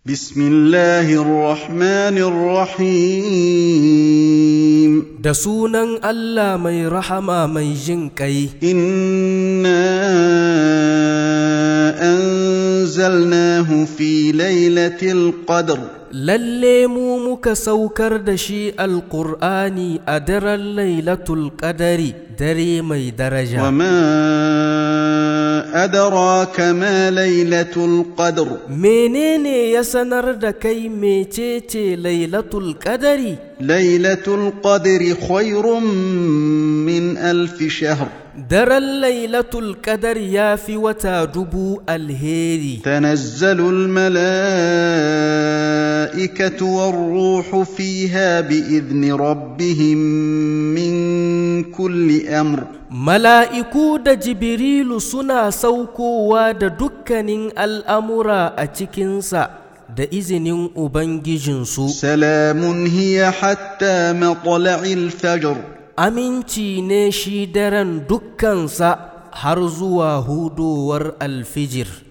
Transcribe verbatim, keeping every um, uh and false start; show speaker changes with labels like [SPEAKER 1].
[SPEAKER 1] بسم الله الرحمن الرحيم
[SPEAKER 2] da sunan Allah mai rahama mai jin kai.
[SPEAKER 1] إنا أنزلناه في ليلة القدر
[SPEAKER 2] Lalle mu muka saukar da shi Alƙur'ani a daren Lailatul Qadari, dare mai daraja.
[SPEAKER 1] وما أدراك ما ليلة القدر
[SPEAKER 2] Menene ya sanar da kai mecece Lailatul Qadari?
[SPEAKER 1] ليلة القدر خير من ألف شهر
[SPEAKER 2] Daren Lailatul Qadar ya fi wata dubu alheri.
[SPEAKER 1] تنزل الملائكة والروح فيها بإذن ربهم من كل أمر
[SPEAKER 2] Mala'iku da Jibrilu suna saukowa da dukkanin al'amura a cikinsa da izinin Ubangijinsu.
[SPEAKER 1] سلام هي حتى مطلع الفجر
[SPEAKER 2] Aminci ne shi daren dukkansa har zuwa hudowar alfijir.